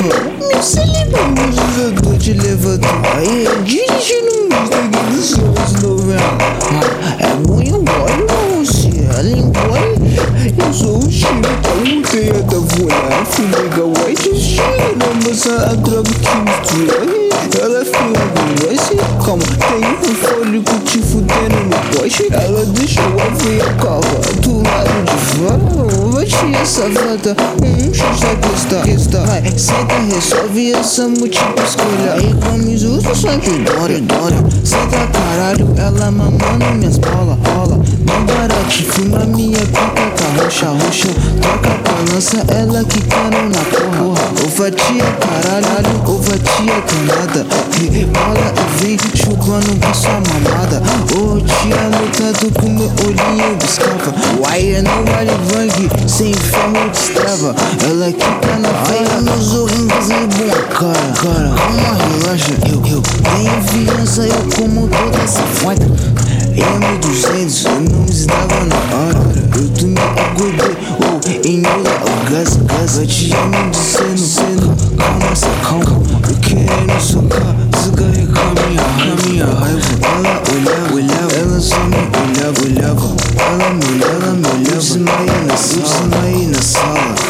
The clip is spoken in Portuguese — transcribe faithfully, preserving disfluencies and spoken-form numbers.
cara. Meu cérebro usador de elevador. Aí eu dirigindo música aqui dos anos noventa. É bom e embora, você. Ela embora. Eu sou o Chino, tá mudei a da folha. Filega white, China, moça, a droga que mistura. Ela fila do lance, calma, tem um fôlego te fudendo no poste. Ela deixou a veia calva do lado de fora. Vai tia safada, um x da questão, questão. Vai, senta, resolve essa múltipla escolha. Aí camisa, usa só de Dória, Dória. Senta caralho, ela mamando minhas bolas, rola. Não barato, filma minha pica, tá roxa, roxa. Troca a balança, ela quicando na porra. Ô fatia caralho, ô fatia canada. Rebola e vem chupando com sua mamada. Ô tia lutado com meu olhinho buscava. Uai, não vale bang, sem ferro destrava. Ela quica na feia, meus olhinhos é bom. Cara, cara, calma, relaxa. Eu, eu tenho fiança, eu como toda essa foda. M duzentos, eu não me dava na hora. Eu tomei a gordo, ou em ola, o gás, gás. A tia me dizendo, sendo, calma, essa calma. Eu querendo socar, descarregar minha, a minha raiva. Ela olhava, olhava, ela só me olhava, olhava. Ela me olhava, ela me olhava. Eu desmaiei na sala, eu desmaiei na sala.